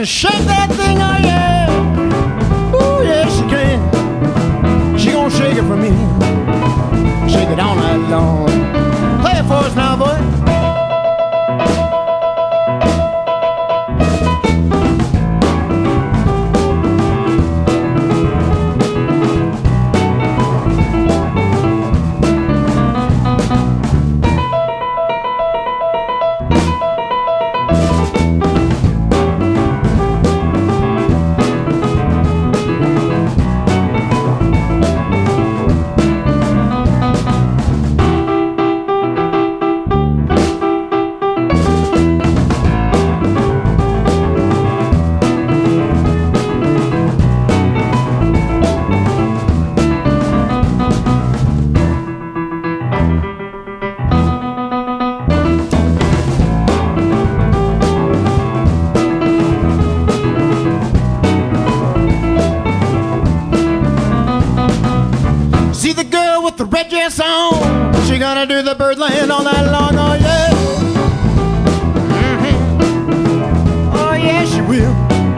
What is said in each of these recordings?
shake that thing, oh yeah. Ooh, yeah, she can. She gonna shake it for me. Shake it all night long. Play it for us now, boy. The red dress on, she gonna do the Birdland all night long, oh yeah. Oh yeah, she will.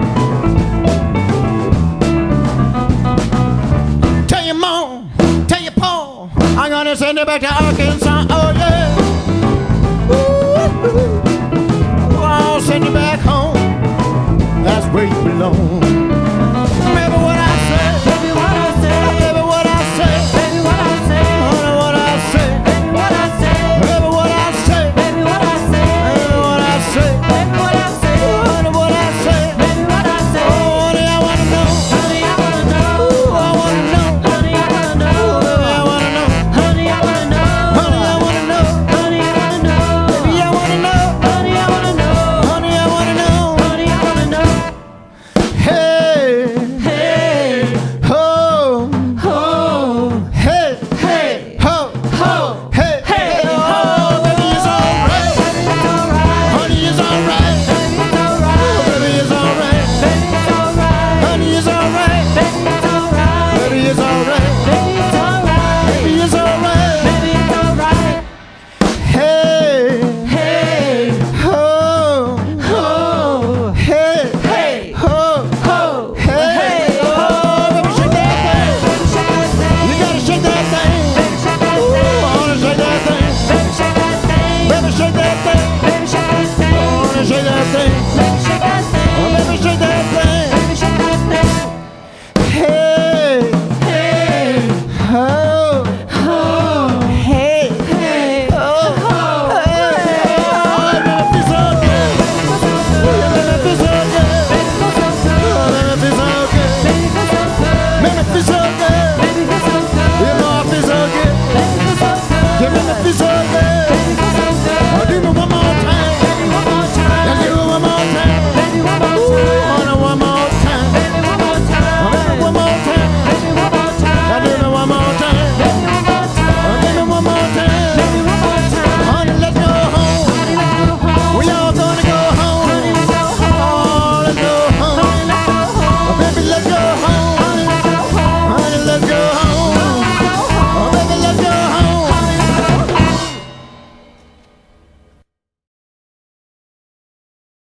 Tell your mom, tell your pa, I'm gonna send her back to Arkansas, oh yeah. Ooh, I'll send you back home, that's where you belong.